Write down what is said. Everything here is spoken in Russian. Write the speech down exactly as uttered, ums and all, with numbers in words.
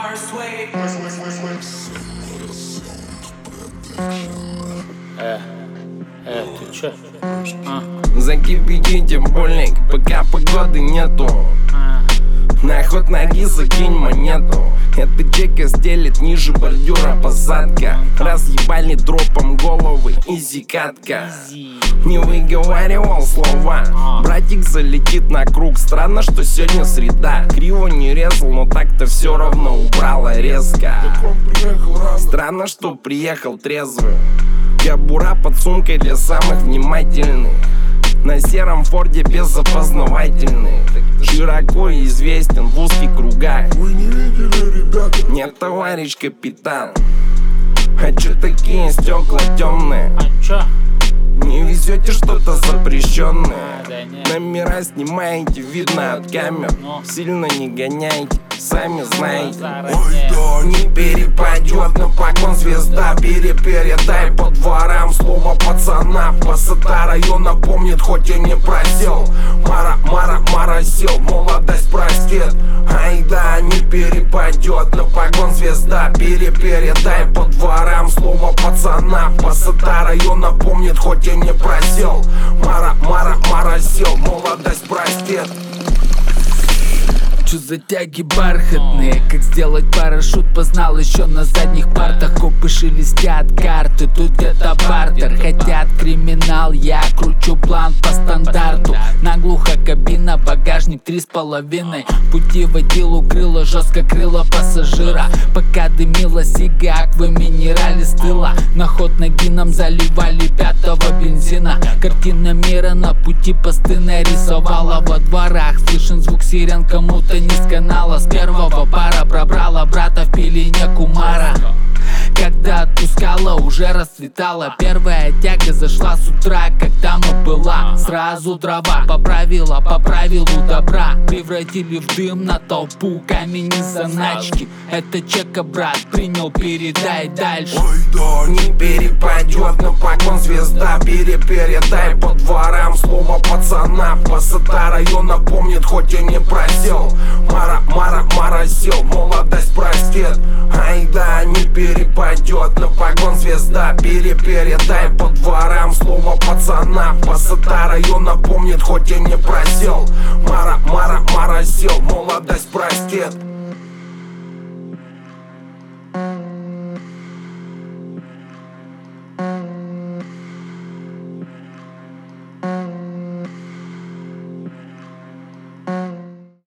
Э, э, ты чё? А? Закипяти тем больник, пока погоды нету. А. На ход ноги закинь монету. Это чека стелит ниже бордюра посадка. Разъебали дропом головы, изи катка. Не выговаривал слова, братик залетит на круг. Странно, что сегодня среда. Криво не резал, но так-то все равно убрало резко. Странно, что приехал трезвый. Кобура под сумкой для самых внимательных. На сером форде без опознавательных. Широко известен в узких кругах. Вы не видели, ребята? Нет, товарищ капитан. А чё такие стекла темные? А чё? Не везете что-то запрещенное. А, да не. Номера снимаете, видно от камер. Ну. Сильно не гоняйте, сами знаете. Ой, да, Не перепадет на погон звезда. Перепередай по дворам слово пацана. Пасата района помнит, хоть и не просел. Мара, мара, моросил, молодость простит. Ай да, не перепадет на погон звезда. Перепередай по дворам слово пацана. Пасата района помнит, хоть и не просел. Мара, мара, моросил, молодость простит. Чё за тяги бархатные? Как сделать парашют, познал еще на задних партах. Копы шелестят карты, тут где-то бартер. Хотят криминал, я кручу план по стандарту. Наглухо кабина, багажник три с половиной. Пути водил укрыло, жестко крыло пассажира. Пока дымила сига, аквы минерали с тыла. На ход ноги нам заливали пятого бензина. Картина мира на пути посты нарисовала. Во дворах слышен звук сирен, кому-то не с канала. С первого пара пробрала брата в пелене кумара. Когда отпускала, уже расцветала. Первая тяга зашла с утра, когда мы была. Сразу дрова поправила, по правилу добра. Превратили в дым на толпу камень и заначки. Это чека, брат, принял, передай дальше. ой, да, Не перепадет на погон звезда. Перепередай по дворам слово пацана. Пасата района помнит, хоть и не просел. Мара, мара, моросил, молодость простит. Ай да, не перепадет на погон звезда. Перепередай по дворам слово пацана. Пасата района помнит, хоть и не просел. Мара, мара, моросил, молодость простит.